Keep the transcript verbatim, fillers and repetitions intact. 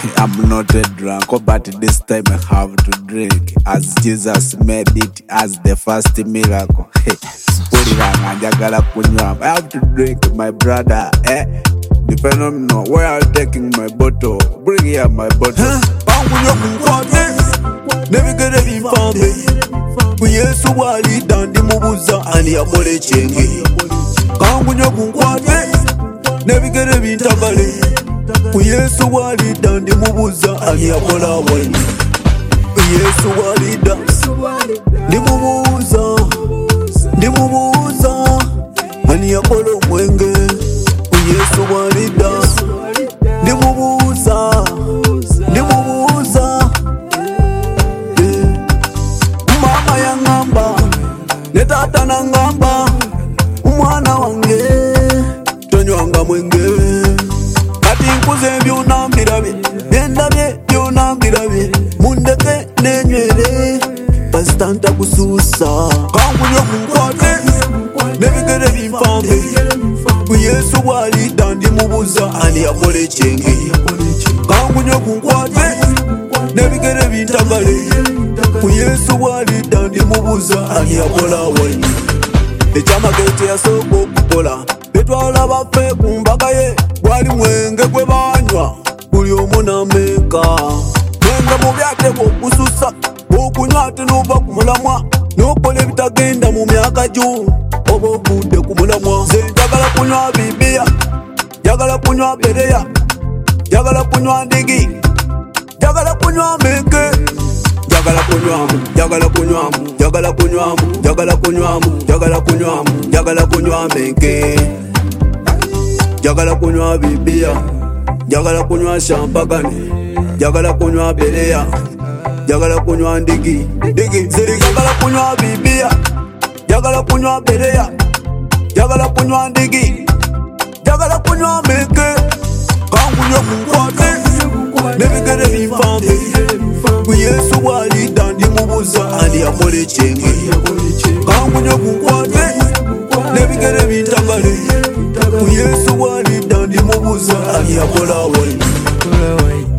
I'm not a drunk, but this time I have to drink. As Jesus made it as the first miracle. I have to drink, my brother. Eh? The phenomenon, where are you taking my bottle? Bring here my bottle. Never get a infame. We are so wali dandi mubuza ani amole chenge. Kangunyo kunkwate. Never get a vintagale. We are so wali dandi mubuza ani amola wali. We are so wali dandi mubuza. Ndi mubuza ani akolo mwenge. We are so wali dandi mubuza. Ndi mubuza. Mama ya ngamba, netata na ngamba, umwana wange, tonywanga mwenge. Kati nkuze byunambirabe, byendabye byunambirabe, mundeke nenywere, pasitanta kususa. Kangunyo kunkwate, nebigere bimfambe, kuyesu wali dandi mubuza, ani akole chenge. Kangunyo kunkwate, nebigere bintagale, kuyesu wali dandi mubuza ani akola wali. Echama kete ya soko kukola betwala bafe kumbaga ye wali mwenge kwe banywa kuli omuna meka mwenge mubyate kususa okunywa ate n'ova kumulamwa n'okola ebitagenda mu myaka juu oba okudde kumulamwa. Nze njagala kunywa bibiya, njagala kunywa bereya, njagala kunywa ndigi, njagala kunywa meke. Jagala kunywamu, jagala kunywamu, jagala kunywamu, jagala kunywamu, jagala kunywamu, jagala kunywa menke. Jagala kunywa bibiya, jagala kunywa champagne, jagala kunywa bereya, jagala kunywa ndigi, ndigi. Ziri jagala kunywa bibiya, jagala kunywa bereya, jagala kunywa ndigi, jagala kunywa menke. Kangunyo kunkwate, nebigere bimfambe, kuyesu wali dandi mubuza ani akole chenge. Kangunyo kunkwate, nebigere bintagale, kuyesu wali dandi mubuza ani akola wali.